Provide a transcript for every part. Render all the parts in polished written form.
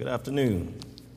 Good afternoon.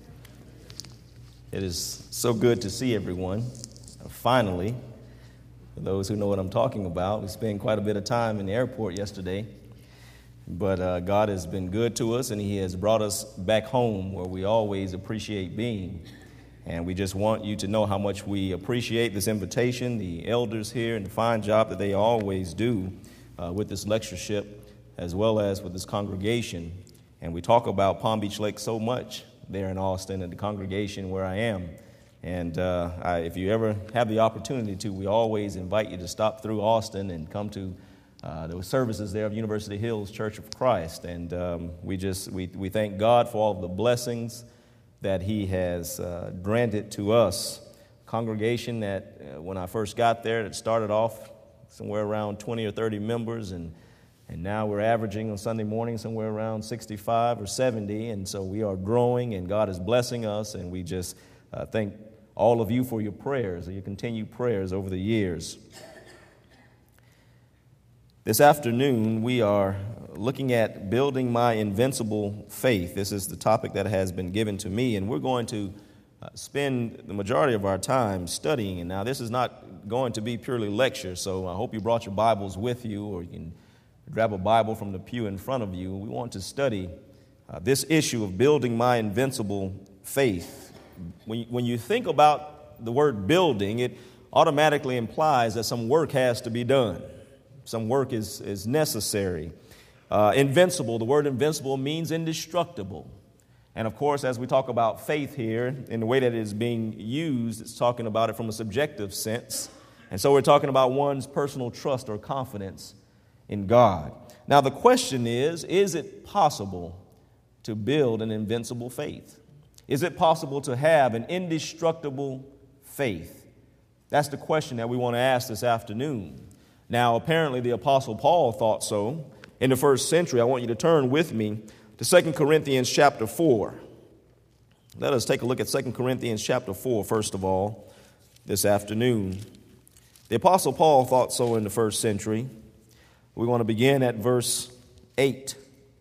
It is so good to see everyone. Finally, for those who know what I'm talking about, we spent quite a bit of time in the airport yesterday, but God has been good to us, and He has brought us back home where we always appreciate being. And we just want you to know how much we appreciate this invitation, the elders here, and the fine job that they always do with this lectureship, as well as with this congregation. And we talk about Palm Beach Lake so much there in Austin and the congregation where I am. And if you ever have the opportunity to, we always invite you to stop through Austin and come to the services there of University Hills Church of Christ. And we thank God for all of the blessings that He has granted to us. Congregation that when I first got there, it started off somewhere around 20 or 30 members, and now we're averaging on Sunday morning somewhere around 65 or 70, and so we are growing, and God is blessing us, and we just thank all of you for your prayers, your continued prayers over the years. This afternoon, we are looking at building my invincible faith. This is the topic that has been given to me, and we're going to spend the majority of our time studying. And now this is not going to be purely lecture, so I hope you brought your Bibles with you, or you can grab a Bible from the pew in front of you. We want to study this issue of building my invincible faith. When you think about the word building, it automatically implies that some work has to be done. Some work is necessary. Invincible, the word invincible means indestructible. And of course, as we talk about faith here, in the way that it is being used, it's talking about it from a subjective sense. And so we're talking about one's personal trust or confidence in God. Now, the question is it possible to build an invincible faith? Is it possible to have an indestructible faith? That's the question that we want to ask this afternoon. Now, apparently the Apostle Paul thought so. In the first century, I want you to turn with me to 2 Corinthians chapter 4. Let us take a look at 2 Corinthians chapter 4, first of all, this afternoon. The Apostle Paul thought so in the first century. We're going to begin at verse 8.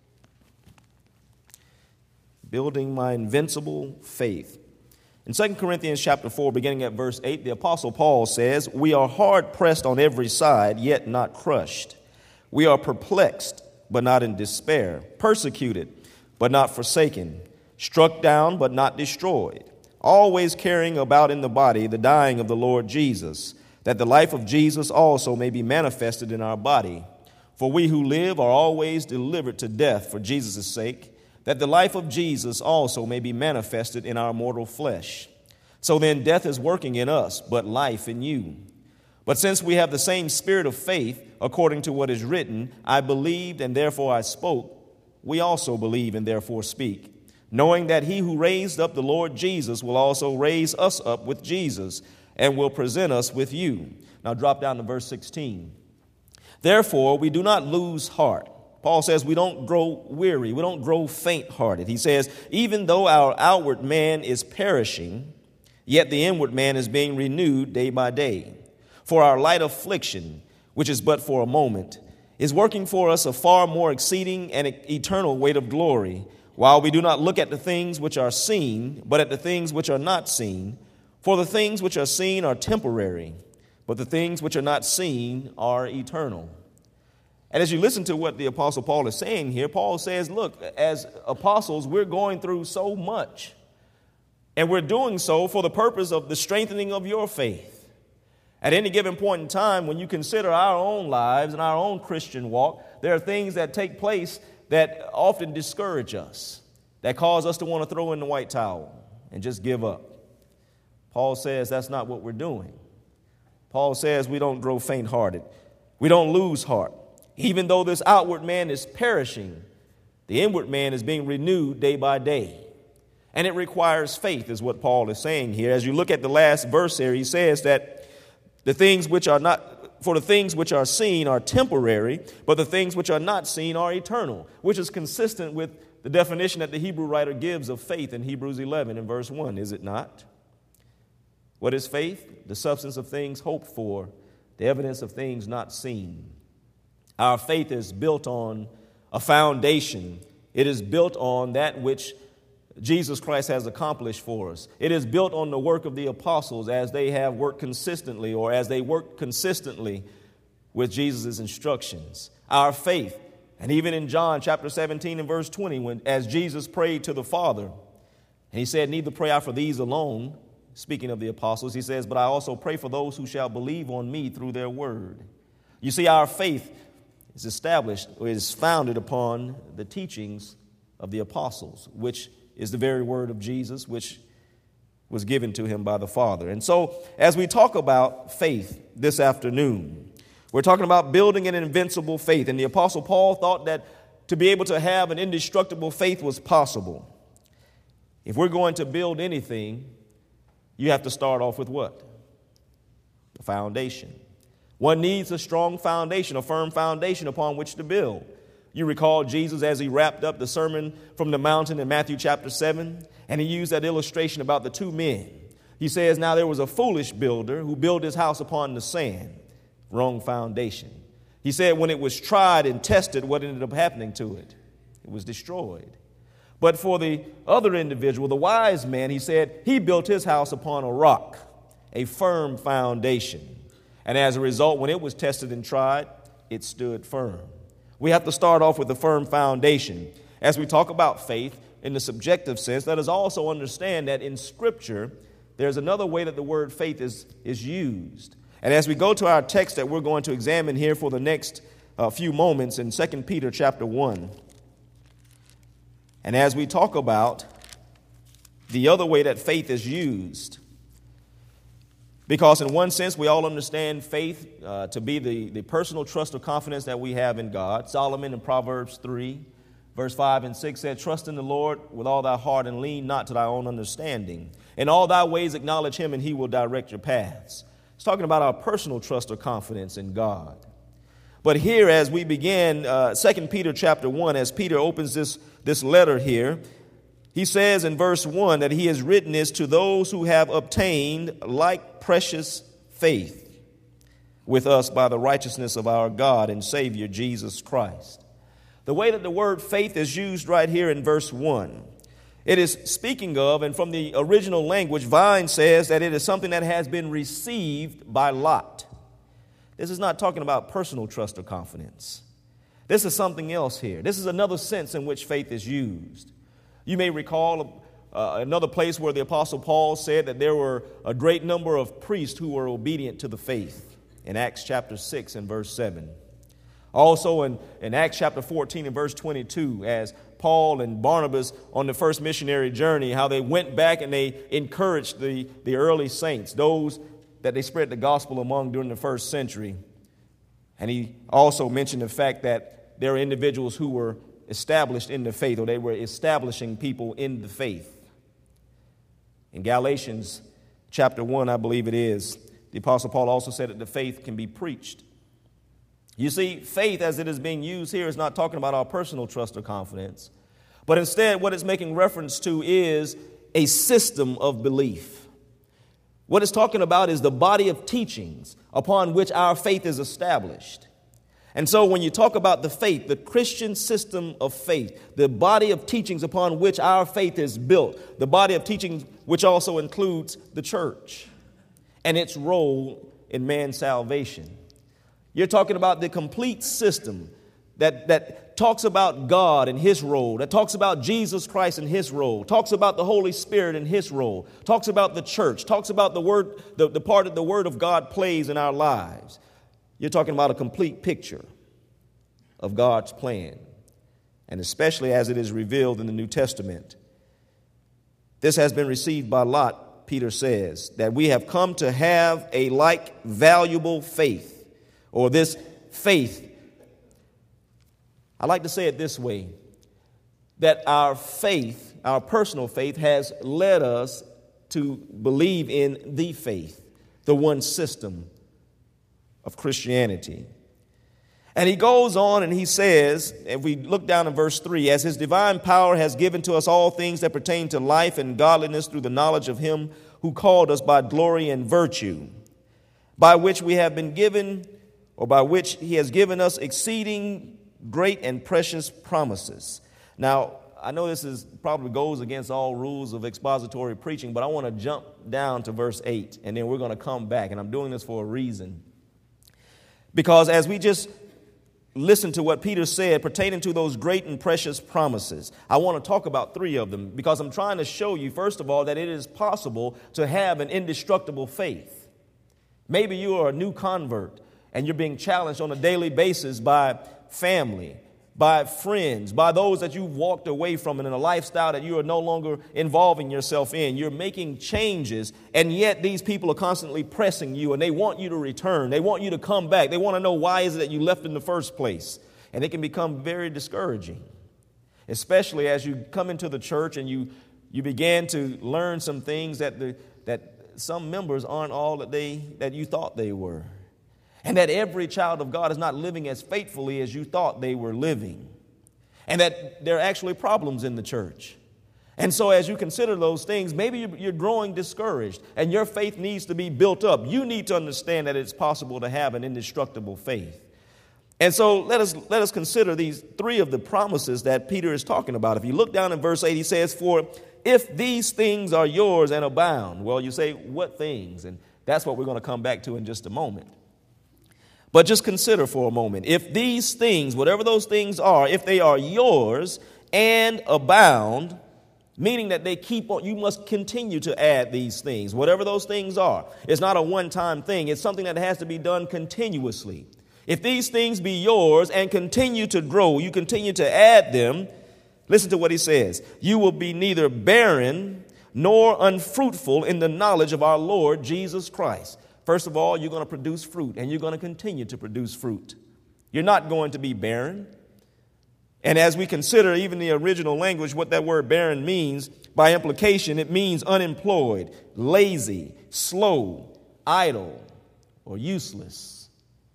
Building my invincible faith. In 2 Corinthians chapter 4, beginning at verse 8, the Apostle Paul says, "We are hard pressed on every side, yet not crushed. We are perplexed, but not in despair. Persecuted, but not forsaken. Struck down, but not destroyed. Always carrying about in the body the dying of the Lord Jesus, that the life of Jesus also may be manifested in our body. For we who live are always delivered to death for Jesus' sake, that the life of Jesus also may be manifested in our mortal flesh. So then death is working in us, but life in you. But since we have the same spirit of faith, according to what is written, I believed and therefore I spoke, we also believe and therefore speak, knowing that he who raised up the Lord Jesus will also raise us up with Jesus and will present us with you." Now drop down to verse 16. "Therefore, we do not lose heart." Paul says we don't grow weary. We don't grow faint-hearted. He says, "Even though our outward man is perishing, yet the inward man is being renewed day by day. For our light affliction, which is but for a moment, is working for us a far more exceeding and eternal weight of glory, while we do not look at the things which are seen, but at the things which are not seen. For the things which are seen are temporary, but the things which are not seen are eternal." And as you listen to what the Apostle Paul is saying here, Paul says, look, as apostles, we're going through so much. And we're doing so for the purpose of the strengthening of your faith. At any given point in time, when you consider our own lives and our own Christian walk, there are things that take place that often discourage us, that cause us to want to throw in the white towel and just give up. Paul says that's not what we're doing. Paul says we don't grow faint-hearted. We don't lose heart. Even though this outward man is perishing, the inward man is being renewed day by day. And it requires faith, is what Paul is saying here. As you look at the last verse here, he says that the things which are seen are temporary, but the things which are not seen are eternal, which is consistent with the definition that the Hebrew writer gives of faith in Hebrews 11 in verse 1, is it not? What is faith? The substance of things hoped for, the evidence of things not seen. Our faith is built on a foundation. It is built on that which Jesus Christ has accomplished for us. It is built on the work of the apostles as they have worked consistently, or as they worked consistently with Jesus' instructions. Our faith, and even in John chapter 17 and verse 20, as Jesus prayed to the Father, and he said, neither pray I for these alone, speaking of the apostles, he says, but I also pray for those who shall believe on me through their word. You see, our faith is established, or is founded upon the teachings of the apostles, which is the very word of Jesus, which was given to him by the Father. And so, as we talk about faith this afternoon, we're talking about building an invincible faith. And the Apostle Paul thought that to be able to have an indestructible faith was possible. If we're going to build anything, you have to start off with what? The foundation. One needs a strong foundation, a firm foundation upon which to build. You recall Jesus as he wrapped up the Sermon from the Mountain in Matthew chapter 7, and he used that illustration about the two men. He says, now there was a foolish builder who built his house upon the sand. Wrong foundation. He said when it was tried and tested, what ended up happening to it? It was destroyed. But for the other individual, the wise man, he said he built his house upon a rock, a firm foundation. And as a result, when it was tested and tried, it stood firm. We have to start off with a firm foundation. As we talk about faith in the subjective sense, let us also understand that in Scripture, there's another way that the word faith is used. And as we go to our text that we're going to examine here for the next few moments in 2 Peter chapter 1, and as we talk about the other way that faith is used, because in one sense, we all understand faith to be the personal trust or confidence that we have in God. Solomon in Proverbs 3, verse 5 and 6 said, trust in the Lord with all thy heart and lean not to thy own understanding. In all thy ways acknowledge him and he will direct your paths. It's talking about our personal trust or confidence in God. But here as we begin 2 Peter chapter 1, as Peter opens this letter here, he says in verse 1 that he has written this to those who have obtained like precious faith with us by the righteousness of our God and Savior Jesus Christ. The way that the word faith is used right here in verse 1, it is speaking of, and from the original language, Vine says that it is something that has been received by lot. This is not talking about personal trust or confidence. This is something else here. This is another sense in which faith is used. You may recall another place where the Apostle Paul said that there were a great number of priests who were obedient to the faith in Acts chapter 6 and verse 7. Also in Acts chapter 14 and verse 22, as Paul and Barnabas on the first missionary journey, how they went back and they encouraged the early saints, those that they spread the gospel among during the first century. And he also mentioned the fact that there are individuals who were established in the faith, or they were establishing people in the faith. In Galatians chapter 1, I believe it is, the Apostle Paul also said that the faith can be preached. You see, faith as it is being used here is not talking about our personal trust or confidence, but instead what it's making reference to is a system of belief. What it's talking about is the body of teachings upon which our faith is established. And so when you talk about the faith, the Christian system of faith, the body of teachings upon which our faith is built, the body of teachings which also includes the church and its role in man's salvation. You're talking about the complete system that talks about God and his role, that talks about Jesus Christ and his role, talks about the Holy Spirit and his role, talks about the church, talks about the word, the part that the Word of God plays in our lives. You're talking about a complete picture of God's plan, and especially as it is revealed in the New Testament. This has been received by lot, Peter says, that we have come to have a like valuable faith, or this faith. I like to say it this way, that our faith, our personal faith, has led us to believe in the faith, the one system of Christianity. And he goes on and he says, if we look down in verse 3, as his divine power has given to us all things that pertain to life and godliness through the knowledge of him who called us by glory and virtue, by which we have been given, or by which he has given us exceeding great and precious promises. Now, I know this is probably goes against all rules of expository preaching, but I want to jump down to verse 8, and then we're going to come back, and I'm doing this for a reason. Because as we just listen to what Peter said pertaining to those great and precious promises, I want to talk about 3 of them, because I'm trying to show you, first of all, that it is possible to have an indestructible faith. Maybe you are a new convert, and you're being challenged on a daily basis by family, by friends, by those that you've walked away from and in a lifestyle that you are no longer involving yourself in. You're making changes, and yet these people are constantly pressing you, and they want you to return. They want you to come back. They want to know why is it that you left in the first place. And it can become very discouraging, especially as you come into the church and you begin to learn some things that some members aren't all that you thought they were. And that every child of God is not living as faithfully as you thought they were living. And that there are actually problems in the church. And so as you consider those things, maybe you're growing discouraged and your faith needs to be built up. You need to understand that it's possible to have an indestructible faith. And so let us consider these 3 of the promises that Peter is talking about. If you look down in verse 8, he says, "For if these things are yours and abound." Well, you say, what things? And that's what we're going to come back to in just a moment. But just consider for a moment, if these things, whatever those things are, if they are yours and abound, meaning that they keep on, you must continue to add these things, whatever those things are. It's not a one-time thing. It's something that has to be done continuously. If these things be yours and continue to grow, you continue to add them, listen to what he says. You will be neither barren nor unfruitful in the knowledge of our Lord Jesus Christ. First of all, you're going to produce fruit, and you're going to continue to produce fruit. You're not going to be barren. And as we consider even the original language, what that word barren means, by implication, it means unemployed, lazy, slow, idle, or useless.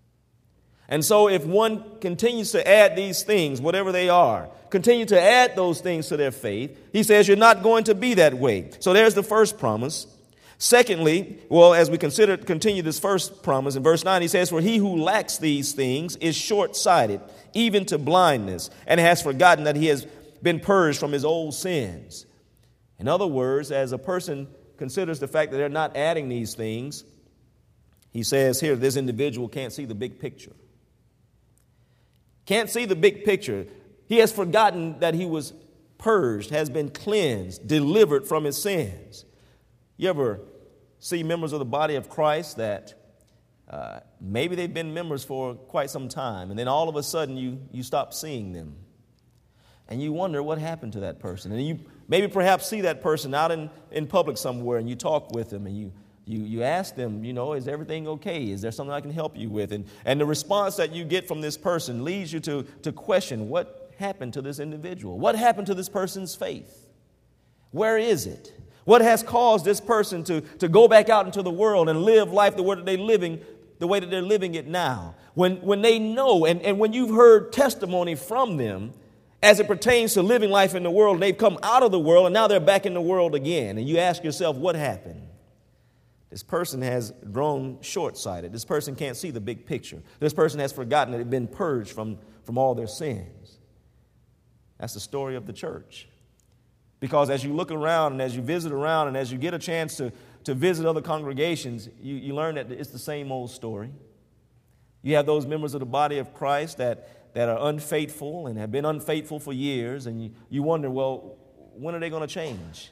And so if one continues to add these things, whatever they are, continue to add those things to their faith, he says you're not going to be that way. So there's the first promise. Secondly, well, as we continue this first promise, in verse 9, he says, "For he who lacks these things is short-sighted, even to blindness, and has forgotten that he has been purged from his old sins." In other words, as a person considers the fact that they're not adding these things, he says here, this individual can't see the big picture. Can't see the big picture. He has forgotten that he was purged, has been cleansed, delivered from his sins. You ever see members of the body of Christ that maybe they've been members for quite some time, and then all of a sudden you stop seeing them, and you wonder what happened to that person. And you maybe perhaps see that person out in public somewhere, and you talk with them, and you ask them, is everything okay? Is there something I can help you with? And the response that you get from this person leads you to question what happened to this individual. What happened to this person's faith? Where is it? What has caused this person to go back out into the world and live life the way that they're living it now? When they know, and when you've heard testimony from them as it pertains to living life in the world, and they've come out of the world and now they're back in the world again, and you ask yourself, what happened? This person has grown short-sighted. This person can't see the big picture. This person has forgotten that they've been purged from all their sins. That's the story of the church. Because as you look around and as you visit around and as you get a chance to visit other congregations, you learn that it's the same old story. You have those members of the body of Christ that are unfaithful and have been unfaithful for years, and you wonder, well, when are they going to change?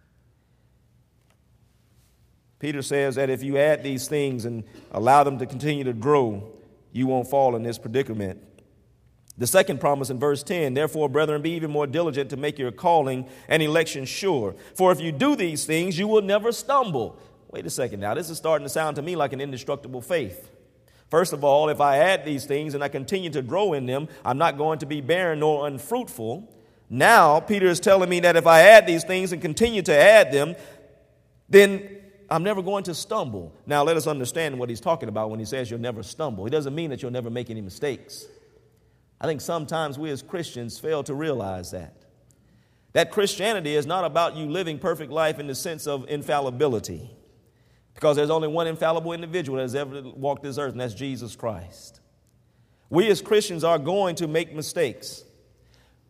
Peter says that if you add these things and allow them to continue to grow, you won't fall in this predicament. The second promise in verse 10, "Therefore, brethren, be even more diligent to make your calling and election sure. For if you do these things, you will never stumble." Wait a second now. This is starting to sound to me like an indestructible faith. First of all, if I add these things and I continue to grow in them, I'm not going to be barren nor unfruitful. Now, Peter is telling me that if I add these things and continue to add them, then I'm never going to stumble. Now, let us understand what he's talking about when he says you'll never stumble. He doesn't mean that you'll never make any mistakes. I think sometimes we as Christians fail to realize that Christianity is not about you living perfect life in the sense of infallibility, because there's only one infallible individual that has ever walked this earth, and that's Jesus Christ. We as Christians are going to make mistakes.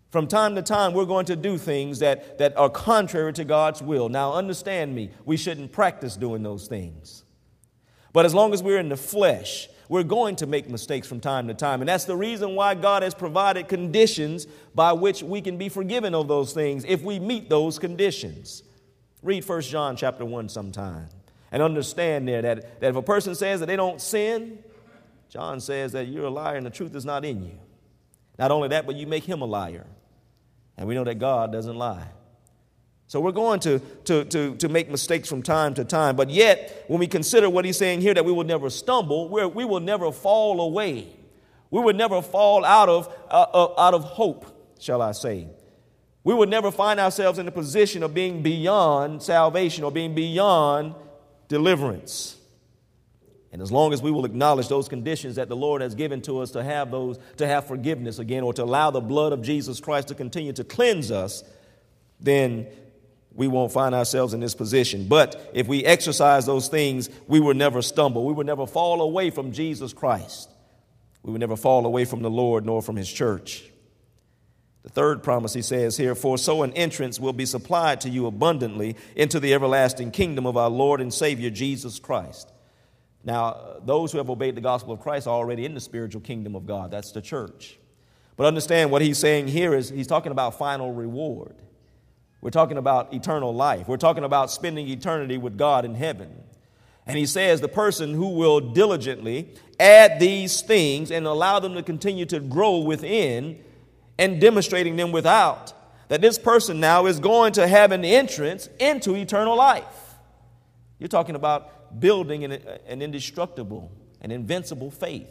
From time to time, we're going to do things that are contrary to God's will. Now, understand me, we shouldn't practice doing those things. But as long as we're in the flesh, we're going to make mistakes from time to time. And that's the reason why God has provided conditions by which we can be forgiven of those things if we meet those conditions. Read 1 John chapter 1 sometime and understand there that if a person says that they don't sin, John says that you're a liar and the truth is not in you. Not only that, but you make him a liar. And we know that God doesn't lie. So we're going to make mistakes from time to time. But yet, when we consider what he's saying here, that we will never stumble, we will never fall away. We would never fall out of hope, shall I say. We would never find ourselves in a position of being beyond salvation or being beyond deliverance. And as long as we will acknowledge those conditions that the Lord has given to us to have forgiveness again, or to allow the blood of Jesus Christ to continue to cleanse us, then we won't find ourselves in this position. But if we exercise those things, we will never stumble. We will never fall away from Jesus Christ. We will never fall away from the Lord nor from his church. The third promise he says here, for so an entrance will be supplied to you abundantly into the everlasting kingdom of our Lord and Savior Jesus Christ. Now, those who have obeyed the gospel of Christ are already in the spiritual kingdom of God. That's the church. But understand what he's saying here is he's talking about final reward. We're talking about eternal life. We're talking about spending eternity with God in heaven. And he says the person who will diligently add these things and allow them to continue to grow within and demonstrating them without, that this person now is going to have an entrance into eternal life. You're talking about building an indestructible, an invincible faith.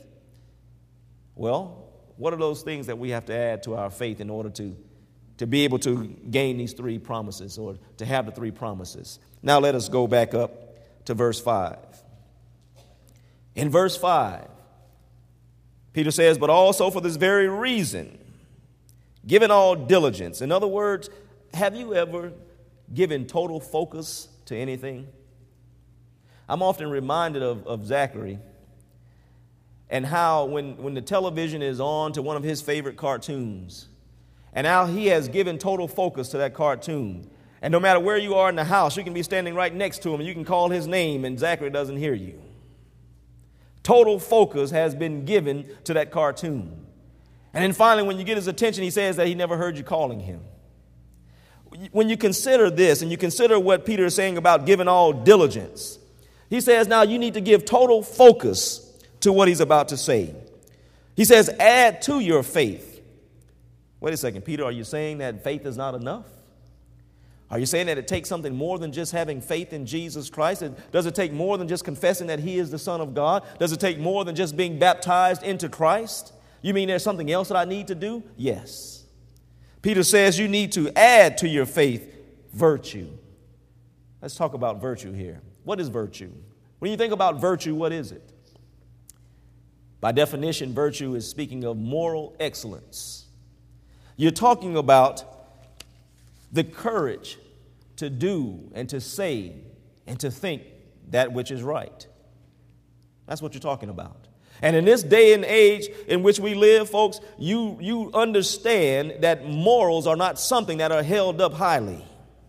Well, what are those things that we have to add to our faith in order to be able to gain these three promises, or to have the three promises? Now let us go back up to verse 5. In verse 5, Peter says, but also for this very reason, given all diligence. In other words, have you ever given total focus to anything? I'm often reminded of Zachary and how when the television is on to one of his favorite cartoons, and how he has given total focus to that cartoon. And no matter where you are in the house, you can be standing right next to him and you can call his name and Zachary doesn't hear you. Total focus has been given to that cartoon. And then finally, when you get his attention, he says that he never heard you calling him. When you consider this and you consider what Peter is saying about giving all diligence, he says now you need to give total focus to what he's about to say. He says, add to your faith. Wait a second, Peter, are you saying that faith is not enough? Are you saying that it takes something more than just having faith in Jesus Christ? Does it take more than just confessing that he is the Son of God? Does it take more than just being baptized into Christ? You mean there's something else that I need to do? Yes. Peter says you need to add to your faith virtue. Let's talk about virtue here. What is virtue? When you think about virtue, what is it? By definition, virtue is speaking of moral excellence. You're talking about the courage to do and to say and to think that which is right. That's what you're talking about. And in this day and age in which we live, folks, you understand that morals are not something that are held up highly.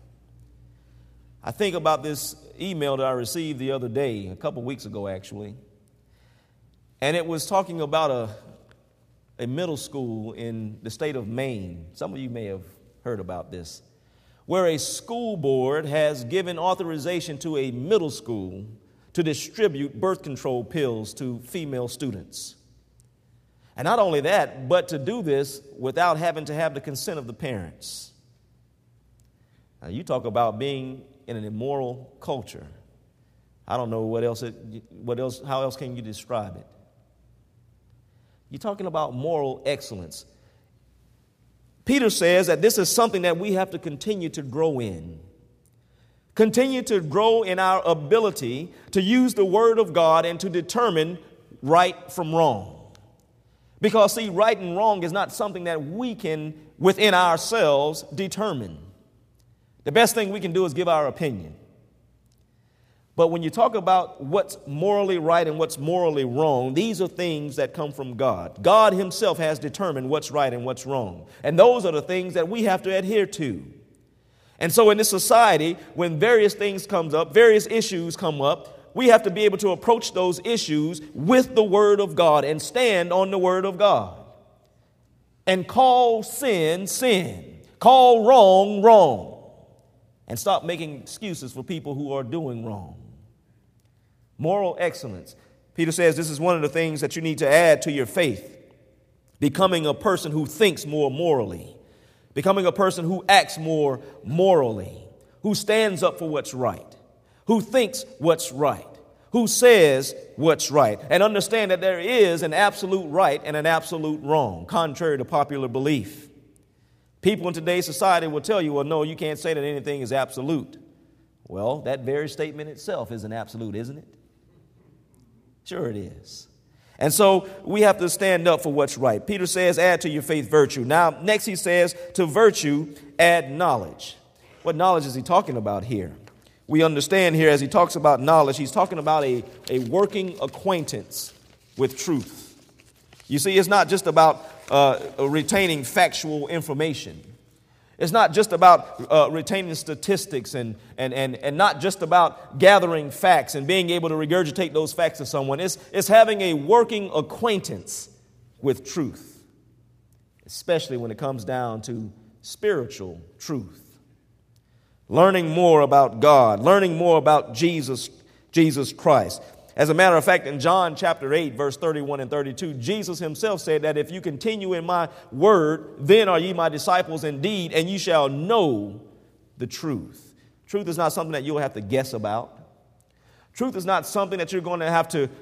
I think about this email that I received the other day, a couple weeks ago actually, and it was talking about a middle school in the state of Maine. Some of you may have heard about this, where a school board has given authorization to a middle school to distribute birth control pills to female students. And not only that, but to do this without having to have the consent of the parents. Now, you talk about being in an immoral culture. I don't know how else can you describe it? You're talking about moral excellence. Peter says that this is something that we have to continue to grow in. Continue to grow in our ability to use the Word of God and to determine right from wrong. Because, see, right and wrong is not something that we can, within ourselves, determine. The best thing we can do is give our opinion. But when you talk about what's morally right and what's morally wrong, these are things that come from God. God himself has determined what's right and what's wrong. And those are the things that we have to adhere to. And so in this society, when various things comes up, various issues come up, we have to be able to approach those issues with the Word of God and stand on the Word of God. And call sin, sin. Call wrong, wrong. And stop making excuses for people who are doing wrong. Moral excellence. Peter says this is one of the things that you need to add to your faith. Becoming a person who thinks more morally. Becoming a person who acts more morally. Who stands up for what's right. Who thinks what's right. Who says what's right. And understand that there is an absolute right and an absolute wrong, contrary to popular belief. People in today's society will tell you, well, no, you can't say that anything is absolute. Well, that very statement itself is an absolute, isn't it? Sure it is. And so we have to stand up for what's right. Peter says, add to your faith virtue. Now, next he says, to virtue, add knowledge. What knowledge is he talking about here? We understand here as he talks about knowledge, he's talking about a working acquaintance with truth. You see, it's not just about retaining factual information. It's not just about retaining statistics and not just about gathering facts and being able to regurgitate those facts to someone. It's having a working acquaintance with truth, especially when it comes down to spiritual truth. Learning more about God, learning more about Jesus Christ. As a matter of fact, in John chapter 8, verse 31 and 32, Jesus himself said that if you continue in my word, then are ye my disciples indeed, and you shall know the truth. Truth is not something that you'll have to guess about. Truth is not something that you're going to have to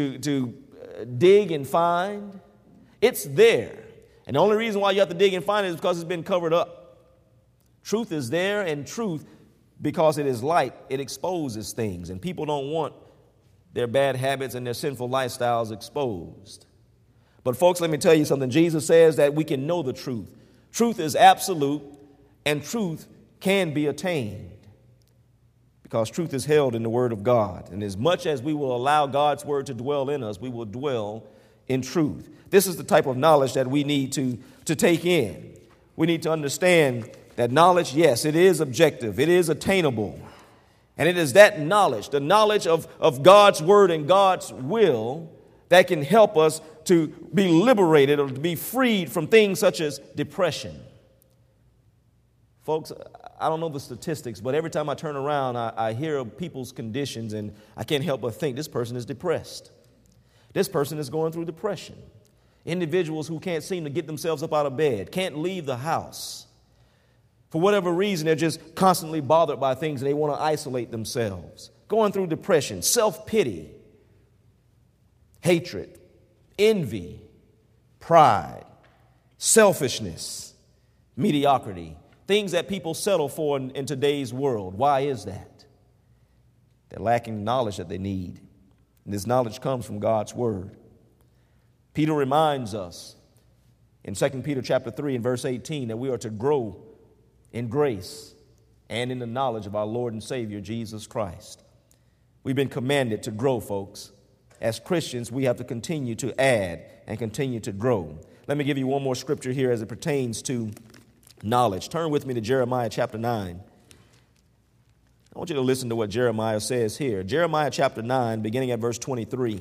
dig and find. It's there. And the only reason why you have to dig and find it is because it's been covered up. Truth is there, and truth, because it is light, it exposes things, and people don't want their bad habits and their sinful lifestyles exposed. But folks, let me tell you something. Jesus says that we can know the truth. Truth is absolute, and truth can be attained because truth is held in the Word of God. And as much as we will allow God's Word to dwell in us, we will dwell in truth. This is the type of knowledge that we need to take in. We need to understand that knowledge, yes, it is objective, it is attainable. And it is that knowledge, the knowledge of God's word and God's will, that can help us to be liberated or to be freed from things such as depression. Folks, I don't know the statistics, but every time I turn around, I hear of people's conditions, and I can't help but think this person is depressed. This person is going through depression. Individuals who can't seem to get themselves up out of bed, can't leave the house. For whatever reason, they're just constantly bothered by things and they want to isolate themselves. Going through depression, self-pity, hatred, envy, pride, selfishness, mediocrity. Things that people settle for in today's world. Why is that? They're lacking knowledge that they need. And this knowledge comes from God's word. Peter reminds us in 2 Peter chapter 3 and verse 18 that we are to grow in grace and in the knowledge of our Lord and Savior, Jesus Christ. We've been commanded to grow, folks. As Christians, we have to continue to add and continue to grow. Let me give you one more scripture here as it pertains to knowledge. Turn with me to Jeremiah chapter 9. I want you to listen to what Jeremiah says here. Jeremiah chapter 9, beginning at verse 23.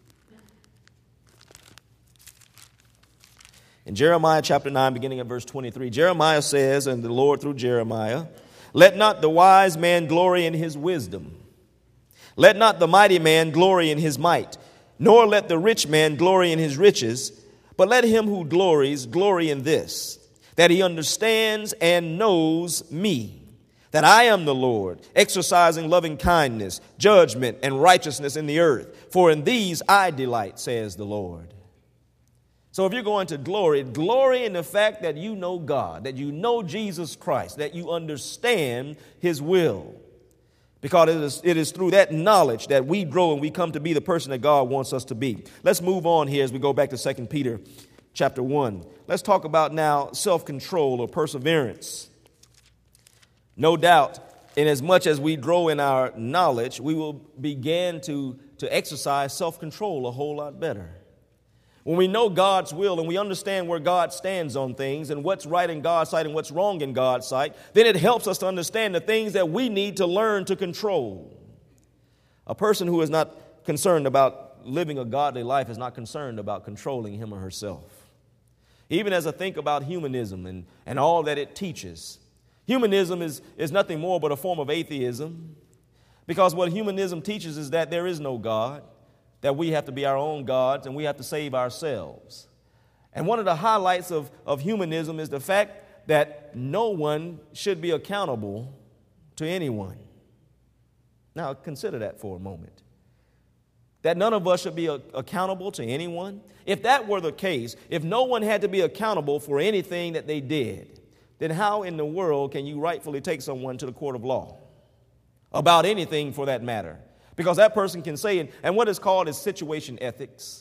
In Jeremiah chapter 9, beginning at verse 23, Jeremiah says, and the Lord through Jeremiah, let not the wise man glory in his wisdom. Let not the mighty man glory in his might, nor let the rich man glory in his riches, but let him who glories glory in this, that he understands and knows me, that I am the Lord, exercising loving kindness, judgment, and righteousness in the earth. For in these I delight, says the Lord. So if you're going to glory in the fact that you know God, that you know Jesus Christ, that you understand his will. Because it is through that knowledge that we grow and we come to be the person that God wants us to be. Let's move on here as we go back to 2 Peter chapter 1. Let's talk about now self-control or perseverance. No doubt inasmuch as we grow in our knowledge, we will begin to exercise self-control a whole lot better. When we know God's will and we understand where God stands on things and what's right in God's sight and what's wrong in God's sight, then it helps us to understand the things that we need to learn to control. A person who is not concerned about living a godly life is not concerned about controlling him or herself. Even as I think about humanism and all that it teaches, humanism is nothing more but a form of atheism, because what humanism teaches is that there is no God, that we have to be our own gods and we have to save ourselves. And one of the highlights of humanism is the fact that no one should be accountable to anyone. Now, consider that for a moment. That none of us should be accountable to anyone. If that were the case, if no one had to be accountable for anything that they did, then how in the world can you rightfully take someone to the court of law about anything for that matter? Because that person can say, and what is called is situation ethics,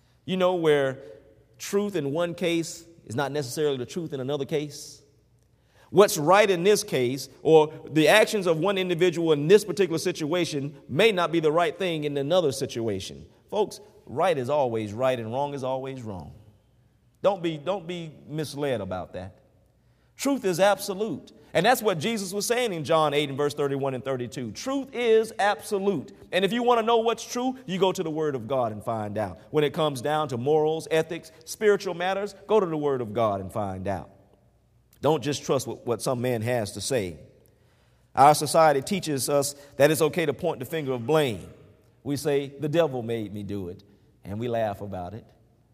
where truth in one case is not necessarily the truth in another case. What's right in this case, or the actions of one individual in this particular situation, may not be the right thing in another situation. Folks, right is always right and wrong is always wrong. Don't be misled about that. Truth is absolute. And that's what Jesus was saying in John 8 and verse 31 and 32. Truth is absolute. And if you want to know what's true, you go to the Word of God and find out. When it comes down to morals, ethics, spiritual matters, go to the Word of God and find out. Don't just trust what some man has to say. Our society teaches us that it's okay to point the finger of blame. We say, the devil made me do it, and we laugh about it.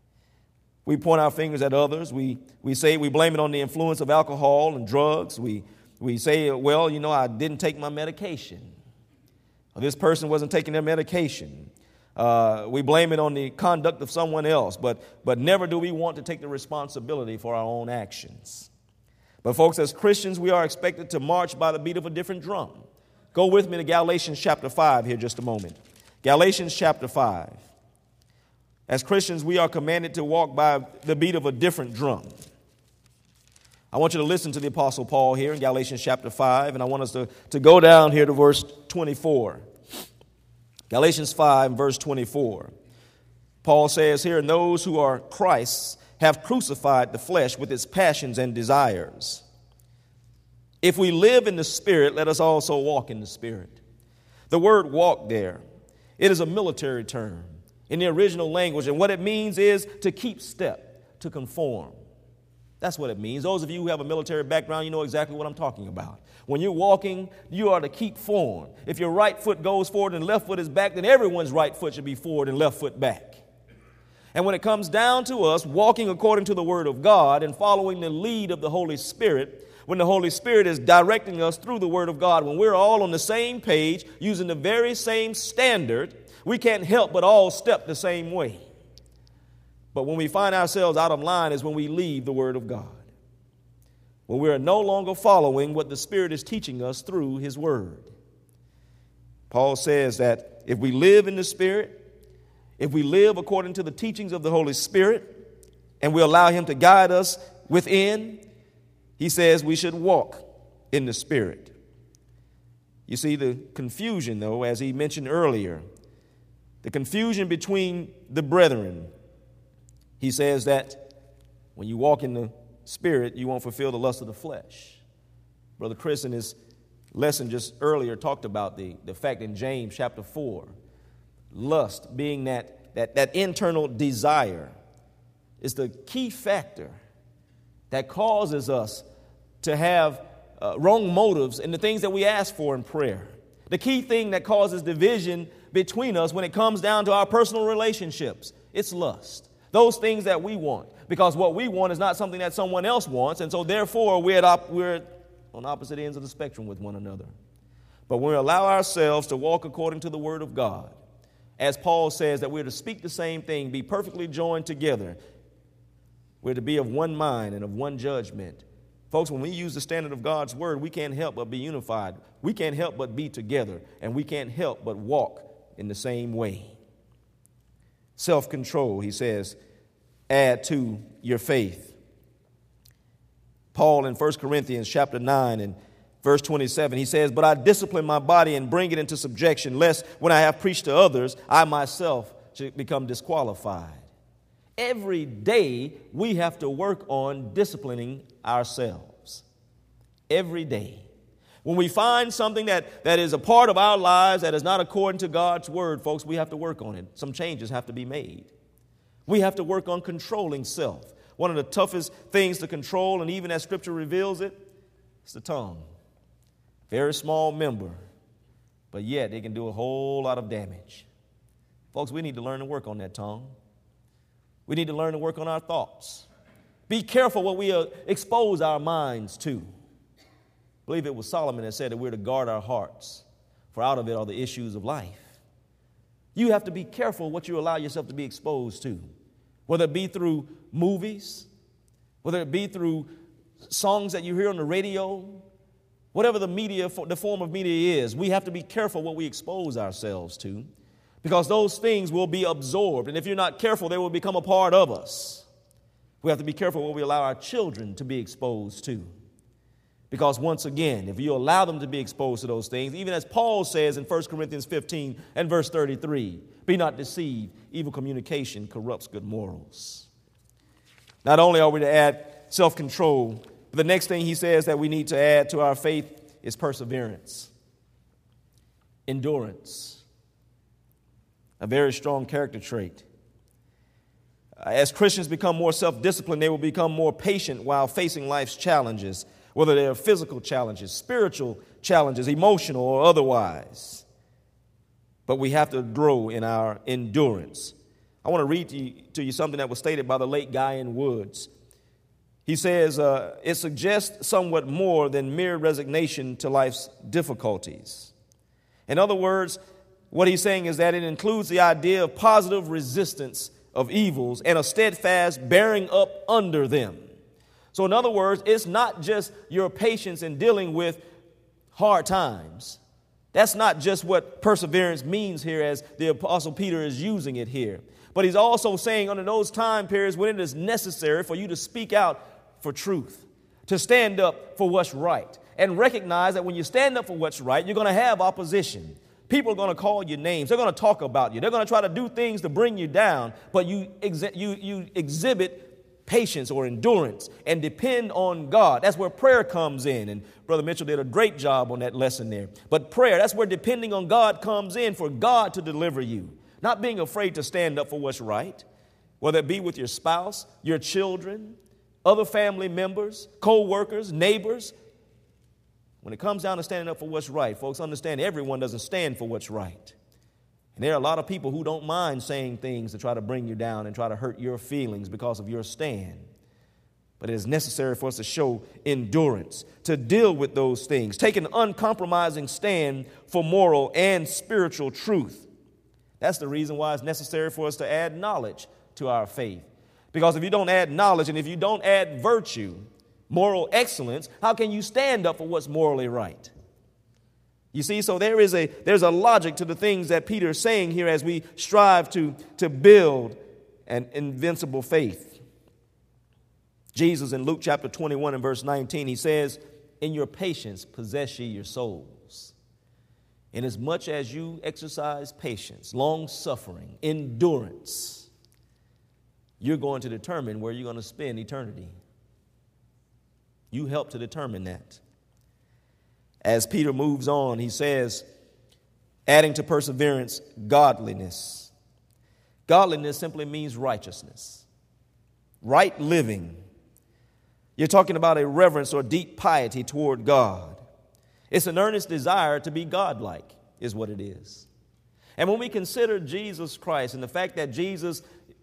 We point our fingers at others. We say we blame it on the influence of alcohol and drugs. We say, well, I didn't take my medication. Or this person wasn't taking their medication. We blame it on the conduct of someone else, but never do we want to take the responsibility for our own actions. But folks, as Christians, we are expected to march by the beat of a different drum. Go with me to Galatians chapter 5 here just a moment. Galatians chapter 5. As Christians, we are commanded to walk by the beat of a different drum. I want you to listen to the Apostle Paul here in Galatians chapter 5, and I want us to go down here to verse 24. Galatians 5, verse 24. Paul says here, "And those who are Christ's have crucified the flesh with its passions and desires. If we live in the Spirit, let us also walk in the Spirit." The word walk there, it is a military term in the original language, and what it means is to keep step, to conform. That's what it means. Those of you who have a military background, you know exactly what I'm talking about. When you're walking, you are to keep form. If your right foot goes forward and left foot is back, then everyone's right foot should be forward and left foot back. And when it comes down to us walking according to the Word of God and following the lead of the Holy Spirit, when the Holy Spirit is directing us through the Word of God, when we're all on the same page, using the very same standard, we can't help but all step the same way. But when we find ourselves out of line is when we leave the Word of God. When we are no longer following what the Spirit is teaching us through His Word. Paul says that if we live in the Spirit, if we live according to the teachings of the Holy Spirit, and we allow Him to guide us within, he says we should walk in the Spirit. You see, the confusion, though, as he mentioned earlier, the confusion between the brethren, he says that when you walk in the Spirit, you won't fulfill the lust of the flesh. Brother Chris in his lesson just earlier talked about the fact in James chapter 4, lust being that internal desire is the key factor that causes us to have wrong motives in the things that we ask for in prayer. The key thing that causes division between us when it comes down to our personal relationships, it's lust. Those things that we want, because what we want is not something that someone else wants, and so therefore we're on opposite ends of the spectrum with one another. But when we allow ourselves to walk according to the Word of God, as Paul says that we're to speak the same thing, be perfectly joined together, we're to be of one mind and of one judgment. Folks, when we use the standard of God's Word, we can't help but be unified. We can't help but be together, and we can't help but walk in the same way. Self-control, he says, add to your faith. Paul in 1 Corinthians chapter 9 and Verse 27, he says, but I discipline my body and bring it into subjection, lest when I have preached to others, I myself should become disqualified. Every day we have to work on disciplining ourselves. Every day. When we find something that is a part of our lives that is not according to God's word, folks, we have to work on it. Some changes have to be made. We have to work on controlling self. One of the toughest things to control, and even as Scripture reveals it, is the tongue. Very small member, but yet it can do a whole lot of damage. Folks, we need to learn to work on that tongue. We need to learn to work on our thoughts. Be careful what we expose our minds to. I believe it was Solomon that said that we're to guard our hearts, for out of it are the issues of life. You have to be careful what you allow yourself to be exposed to, whether it be through movies, whether it be through songs that you hear on the radio, whatever the form of media is. We have to be careful what we expose ourselves to, because those things will be absorbed. And if you're not careful, they will become a part of us. We have to be careful what we allow our children to be exposed to. Because once again, if you allow them to be exposed to those things, even as Paul says in 1 Corinthians 15 and verse 33, be not deceived, evil communication corrupts good morals. Not only are we to add self-control, but the next thing he says that we need to add to our faith is perseverance, endurance. A very strong character trait. As Christians become more self-disciplined, they will become more patient while facing life's challenges, whether they are physical challenges, spiritual challenges, emotional or otherwise. But we have to grow in our endurance. I want to read to you something that was stated by the late Guy N. Woods. He says, it suggests somewhat more than mere resignation to life's difficulties. In other words, what he's saying is that it includes the idea of positive resistance of evils and a steadfast bearing up under them. So in other words, it's not just your patience in dealing with hard times. That's not just what perseverance means here as the Apostle Peter is using it here. But he's also saying under those time periods when it is necessary for you to speak out for truth, to stand up for what's right, and recognize that when you stand up for what's right, you're going to have opposition. People are going to call you names. They're going to talk about you. They're going to try to do things to bring you down, but you exhibit patience or endurance and depend on God. That's where prayer comes in, and Brother Mitchell did a great job on that lesson there. But prayer, that's where depending on God comes in, for God to deliver you. Not being afraid to stand up for what's right, whether it be with your spouse, your children, other family members, co-workers, neighbors. When it comes down to standing up for what's right, folks, understand everyone doesn't stand for what's right. And there are a lot of people who don't mind saying things to try to bring you down and try to hurt your feelings because of your stand. But it is necessary for us to show endurance, to deal with those things, take an uncompromising stand for moral and spiritual truth. That's the reason why it's necessary for us to add knowledge to our faith. Because if you don't add knowledge and if you don't add virtue, moral excellence, how can you stand up for what's morally right? You see, so there's a logic to the things that Peter is saying here as we strive to build an invincible faith. Jesus in Luke chapter 21 and verse 19, he says, in your patience possess ye your souls. Inasmuch as you exercise patience, long-suffering, endurance, you're going to determine where you're going to spend eternity. You help to determine that. As Peter moves on, he says, adding to perseverance, godliness. Godliness simply means righteousness, right living. You're talking about a reverence or deep piety toward God. It's an earnest desire to be godlike, is what it is. And when we consider Jesus Christ and the fact that Jesus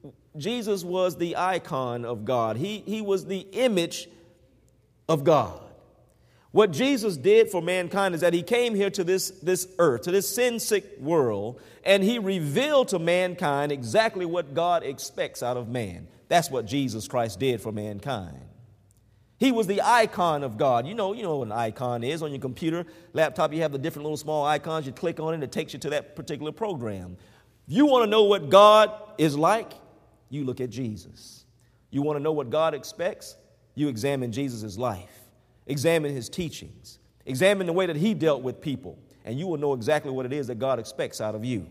was the icon of God, he was the image of God. What Jesus did for mankind is that he came here to this earth, to this sin-sick world, and he revealed to mankind exactly what God expects out of man. That's what Jesus Christ did for mankind. He was the icon of God. You know what an icon is. On your computer, laptop, you have the different little small icons. You click on it, it takes you to that particular program. If you want to know what God is like, you look at Jesus. You want to know what God expects? You examine Jesus' life. Examine his teachings. Examine the way that he dealt with people, and you will know exactly what it is that God expects out of you.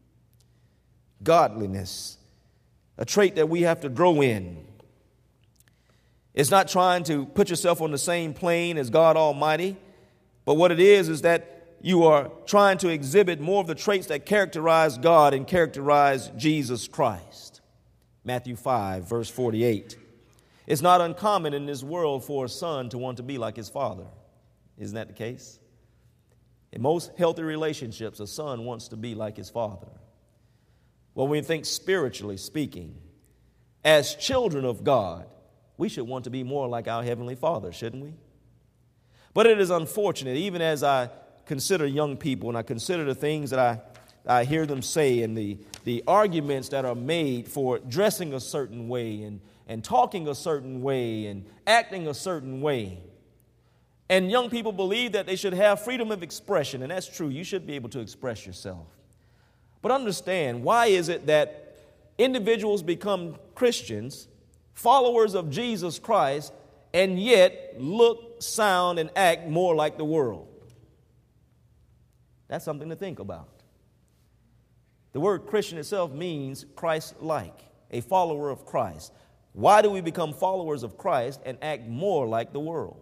Godliness, a trait that we have to grow in. It's not trying to put yourself on the same plane as God Almighty, but what it is that you are trying to exhibit more of the traits that characterize God and characterize Jesus Christ. Matthew 5, verse 48. It's not uncommon in this world for a son to want to be like his father. Isn't that the case? In most healthy relationships, a son wants to be like his father. Well, when you think spiritually speaking, as children of God, we should want to be more like our Heavenly Father, shouldn't we? But it is unfortunate, even as I consider young people and I consider the things that I hear them say and the arguments that are made for dressing a certain way and talking a certain way and acting a certain way. And young people believe that they should have freedom of expression, and that's true. You should be able to express yourself. But understand, why is it that individuals become Christians, followers of Jesus Christ, and yet look, sound, and act more like the world? That's something to think about. The word Christian itself means Christ-like, a follower of Christ. Why do we become followers of Christ and act more like the world?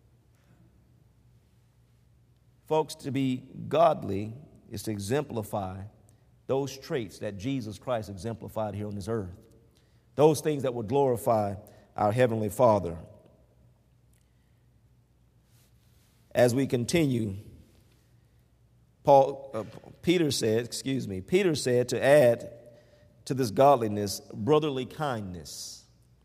Folks, to be godly is to exemplify those traits that Jesus Christ exemplified here on this earth. Those things that would glorify our Heavenly Father. As we continue, Peter said to add to this godliness, brotherly kindness.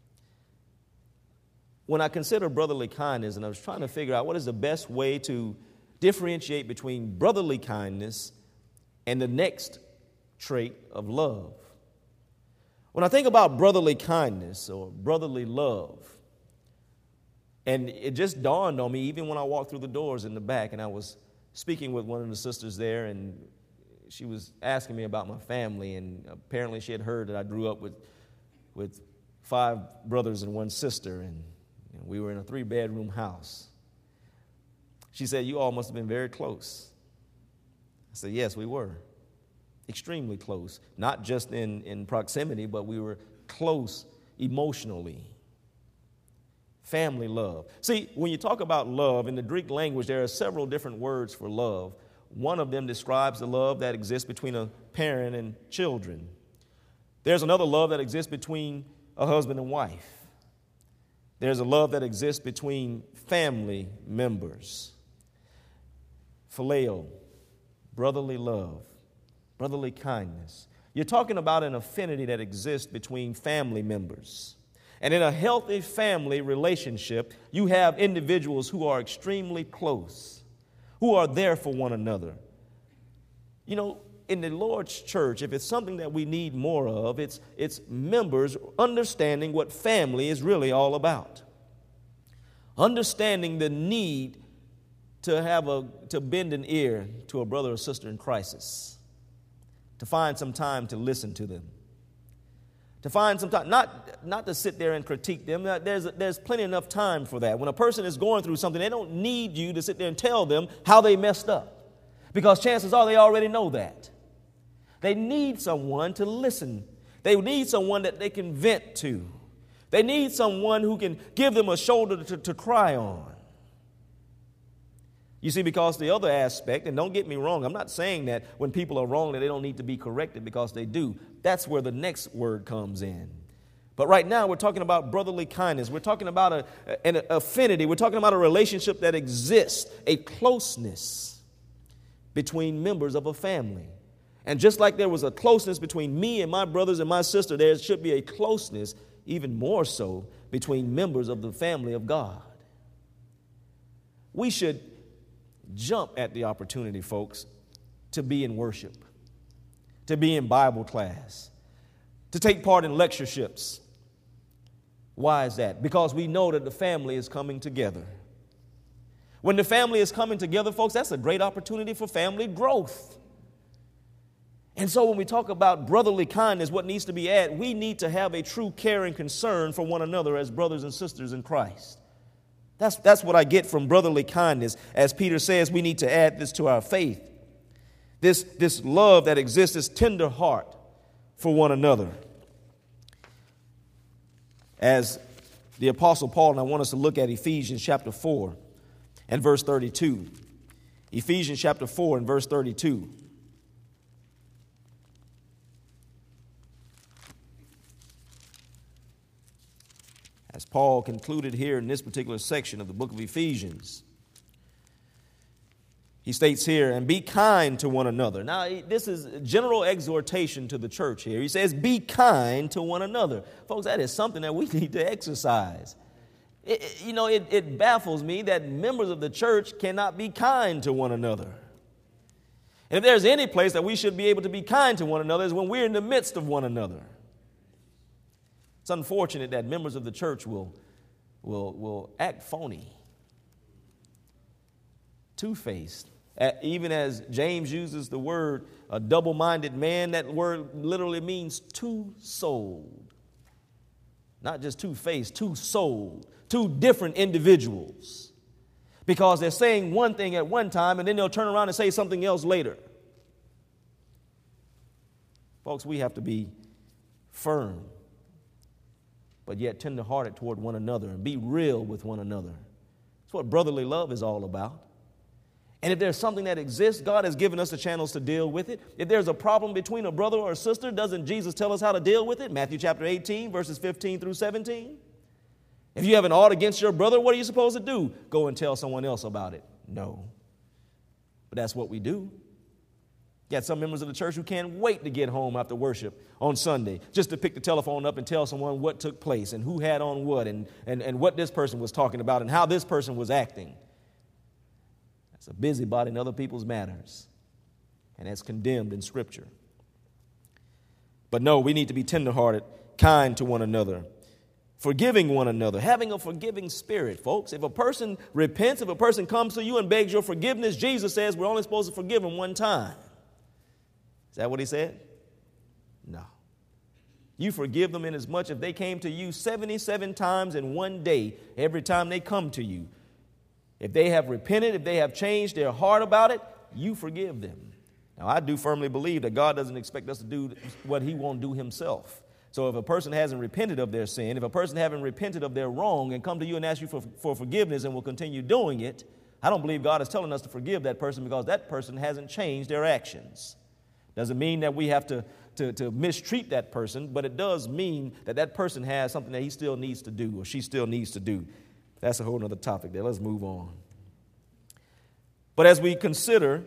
When I consider brotherly kindness, and I was trying to figure out what is the best way to differentiate between brotherly kindness and the next trait of love. When I think about brotherly kindness or brotherly love, and it just dawned on me even when I walked through the doors in the back and I was speaking with one of the sisters there, and she was asking me about my family, and apparently she had heard that I grew up with 5 brothers and 1 sister, and we were in a 3-bedroom house. She said, "You all must have been very close." I said, "Yes, we were. Extremely close. Not just in proximity, but we were close emotionally." Family love. See, when you talk about love, in the Greek language, there are several different words for love. One of them describes the love that exists between a parent and children. There's another love that exists between a husband and wife. There's a love that exists between family members. Phileo, brotherly love, brotherly kindness. You're talking about an affinity that exists between family members. And in a healthy family relationship, you have individuals who are extremely close, who are there for one another. You know, in the Lord's church, if it's something that we need more of, it's members understanding what family is really all about. Understanding the need to bend an ear to a brother or sister in crisis, to find some time to listen to them, to find some time, not to sit there and critique them. There's plenty enough time for that. When a person is going through something, they don't need you to sit there and tell them how they messed up, because chances are they already know that. They need someone to listen. They need someone that they can vent to. They need someone who can give them a shoulder to cry on. You see, because the other aspect, and don't get me wrong, I'm not saying that when people are wrong that they don't need to be corrected, because they do. That's where the next word comes in. But right now we're talking about brotherly kindness. We're talking about an affinity. We're talking about a relationship that exists, a closeness between members of a family. And just like there was a closeness between me and my brothers and my sister, there should be a closeness, even more so, between members of the family of God. We should jump at the opportunity, folks, to be in worship, to be in Bible class, to take part in lectureships. Why is that? Because we know that the family is coming together. When the family is coming together, folks, that's a great opportunity for family growth. And so when we talk about brotherly kindness, what needs to be added, we need to have a true care and concern for one another as brothers and sisters in Christ. That's what I get from brotherly kindness. As Peter says, we need to add this to our faith. This love that exists, this tender heart for one another. As the Apostle Paul, and I want us to look at Ephesians chapter 4 and verse 32. Ephesians chapter 4 and verse 32. As Paul concluded here in this particular section of the book of Ephesians, he states here, and be kind to one another. Now, this is general exhortation to the church here. He says, be kind to one another. Folks, that is something that we need to exercise. It baffles me that members of the church cannot be kind to one another. And if there's any place that we should be able to be kind to one another, is when we're in the midst of one another. It's unfortunate that members of the church will act phony, two-faced. Even as James uses the word a double-minded man, that word literally means two-souled. Not just two-faced, two-souled, two different individuals. Because they're saying one thing at one time and then they'll turn around and say something else later. Folks, we have to be firm, but yet tender-hearted toward one another and be real with one another. That's what brotherly love is all about. And if there's something that exists, God has given us the channels to deal with it. If there's a problem between a brother or a sister, doesn't Jesus tell us how to deal with it? Matthew chapter 18, verses 15 through 17. If you have an ought against your brother, what are you supposed to do? Go and tell someone else about it. No. But that's what we do. You got some members of the church who can't wait to get home after worship on Sunday just to pick the telephone up and tell someone what took place and who had on what and what this person was talking about and how this person was acting. That's a busybody in other people's matters, and that's condemned in Scripture. But no, we need to be tenderhearted, kind to one another, forgiving one another, having a forgiving spirit, folks. If a person repents, if a person comes to you and begs your forgiveness, Jesus says we're only supposed to forgive them one time. Is that what he said? No. You forgive them inasmuch if they came to you 77 times in one day, every time they come to you. If they have repented, if they have changed their heart about it, you forgive them. Now, I do firmly believe that God doesn't expect us to do what he won't do himself. So if a person hasn't repented of their sin, if a person hasn't repented of their wrong and come to you and ask you for forgiveness and will continue doing it, I don't believe God is telling us to forgive that person because that person hasn't changed their actions. Doesn't mean that we have to mistreat that person, but it does mean that that person has something that he still needs to do or she still needs to do. That's a whole other topic there. Let's move on. But as we consider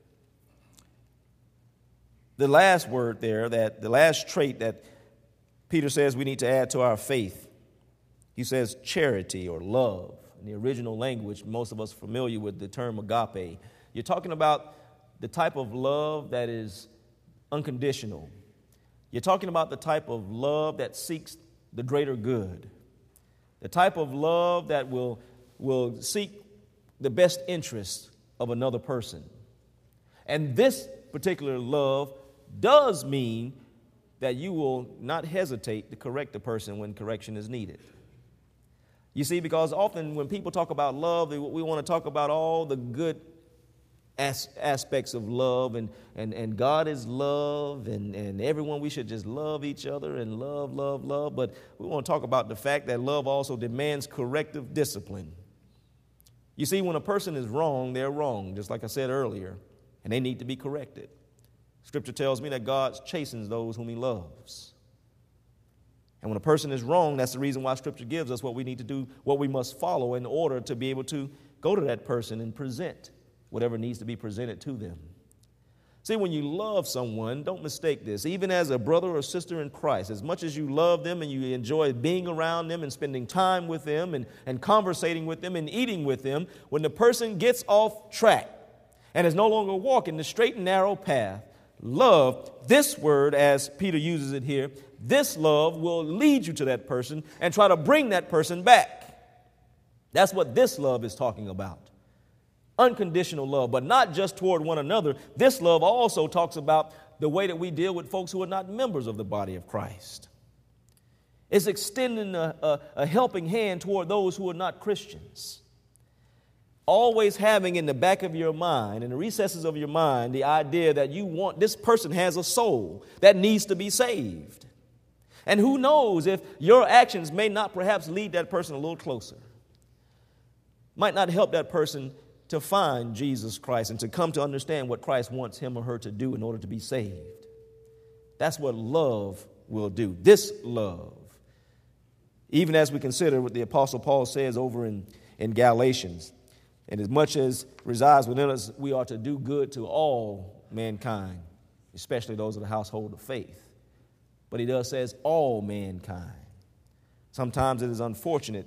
the last word there, that the last trait that Peter says we need to add to our faith, he says charity or love. In the original language, most of us are familiar with the term agape. You're talking about the type of love that is unconditional. You're talking about the type of love that seeks the greater good. The type of love that will seek the best interest of another person. And this particular love does mean that you will not hesitate to correct the person when correction is needed. You see, because often when people talk about love, we want to talk about all the good aspects of love, and God is love, and everyone, we should just love each other and love. But we want to talk about the fact that love also demands corrective discipline. You see, when a person is wrong, they're wrong, just like I said earlier, and they need to be corrected. Scripture tells me that God chastens those whom he loves. And when a person is wrong, that's the reason why Scripture gives us what we need to do, what we must follow in order to be able to go to that person and present whatever needs to be presented to them. See, when you love someone, don't mistake this. Even as a brother or sister in Christ, as much as you love them and you enjoy being around them and spending time with them and conversating with them and eating with them, when the person gets off track and is no longer walking the straight and narrow path, love, this word as Peter uses it here, this love will lead you to that person and try to bring that person back. That's what this love is talking about. Unconditional love, but not just toward one another. This love also talks about the way that we deal with folks who are not members of the body of Christ. It's extending a helping hand toward those who are not Christians. Always having in the back of your mind, in the recesses of your mind, the idea that this person has a soul that needs to be saved. And who knows if your actions may not perhaps lead that person a little closer. Might not help that person to find Jesus Christ and to come to understand what Christ wants him or her to do in order to be saved. That's what love will do. This love. Even as we consider what the Apostle Paul says over in Galatians, and as much as resides within us, we are to do good to all mankind, especially those of the household of faith. But he does says all mankind. Sometimes it is unfortunate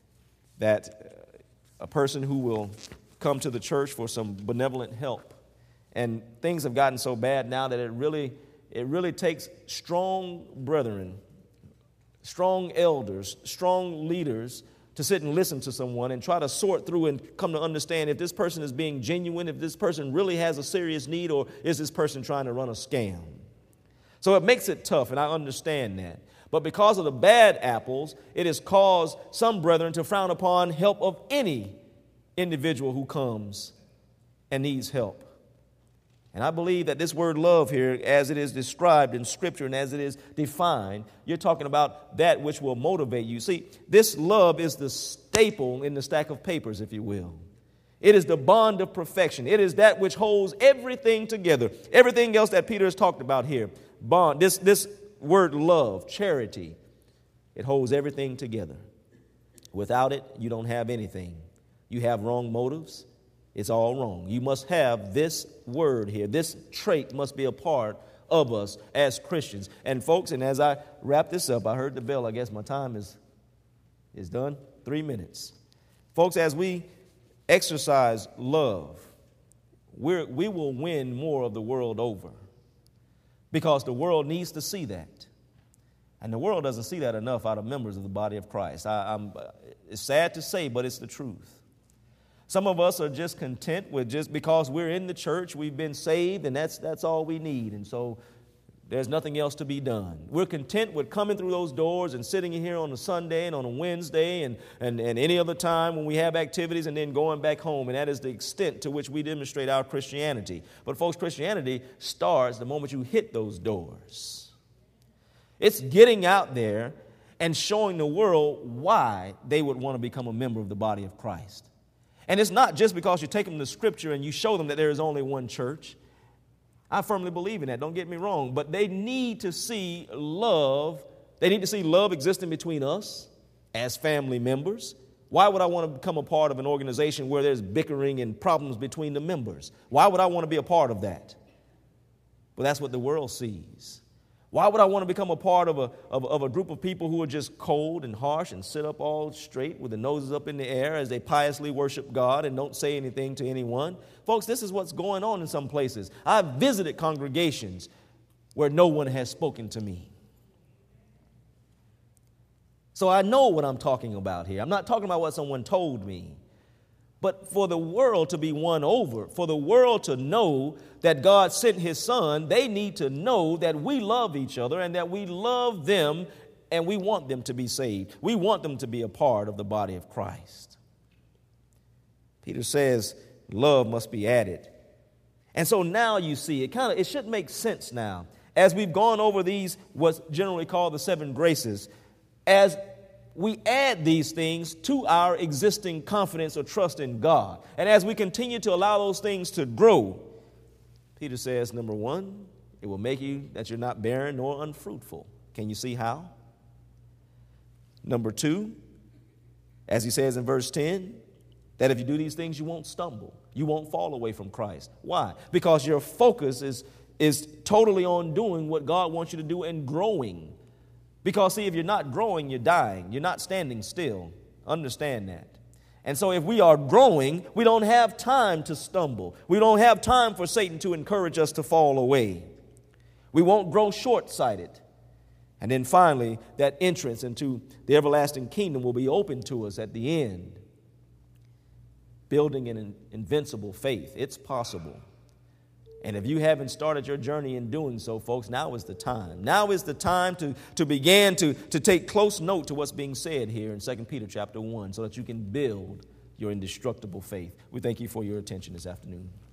that a person who will come to the church for some benevolent help, and things have gotten so bad now that it really takes strong brethren, strong elders, strong leaders to sit and listen to someone and try to sort through and come to understand if this person is being genuine, if this person really has a serious need, or is this person trying to run a scam. So it makes it tough, and I understand that. But because of the bad apples, it has caused some brethren to frown upon help of any individual who comes and needs help. And I believe that this word love here, as it is described in Scripture and as it is defined, you're talking about that which will motivate you. See, this love is the staple in the stack of papers, if you will. It is the bond of perfection. It is that which holds everything together. Everything else that Peter has talked about here. Bond, this word love, charity, it holds everything together. Without it, you don't have anything. You have wrong motives. It's all wrong. You must have this word here. This trait must be a part of us as Christians. And folks, and as I wrap this up, I heard the bell. I guess my time is done. 3 minutes. Folks, as we exercise love, we will win more of the world over, because the world needs to see that. And the world doesn't see that enough out of members of the body of Christ. It's sad to say, but it's the truth. Some of us are just content with just because we're in the church, we've been saved, and that's all we need. And so there's nothing else to be done. We're content with coming through those doors and sitting here on a Sunday and on a Wednesday and any other time when we have activities, and then going back home. And that is the extent to which we demonstrate our Christianity. But folks, Christianity starts the moment you hit those doors. It's getting out there and showing the world why they would want to become a member of the body of Christ. And it's not just because you take them to Scripture and you show them that there is only one church. I firmly believe in that, don't get me wrong. But they need to see love. They need to see love existing between us as family members. Why would I want to become a part of an organization where there's bickering and problems between the members? Why would I want to be a part of that? Well, that's what the world sees. Why would I want to become a part of a group of people who are just cold and harsh and sit up all straight with their noses up in the air as they piously worship God and don't say anything to anyone? Folks, this is what's going on in some places. I've visited congregations where no one has spoken to me. So I know what I'm talking about here. I'm not talking about what someone told me. But for the world to be won over, for the world to know that God sent His Son, they need to know that we love each other and that we love them and we want them to be saved. We want them to be a part of the body of Christ. Peter says love must be added. And so now you see, it should make sense now. As we've gone over these, what's generally called the 7 graces, as we add these things to our existing confidence or trust in God. And as we continue to allow those things to grow, Peter says, number 1, it will make you that you're not barren nor unfruitful. Can you see how? Number 2, as he says in verse 10, that if you do these things, you won't stumble. You won't fall away from Christ. Why? Because your focus is totally on doing what God wants you to do and growing. Because, see, if you're not growing, you're dying. You're not standing still. Understand that. And so if we are growing, we don't have time to stumble. We don't have time for Satan to encourage us to fall away. We won't grow short-sighted. And then finally, that entrance into the everlasting kingdom will be open to us at the end. Building an invincible faith. It's possible. And if you haven't started your journey in doing so, folks, now is the time. Now is the time to begin to take close note to what's being said here in 2 Peter chapter 1 so that you can build your indestructible faith. We thank you for your attention this afternoon.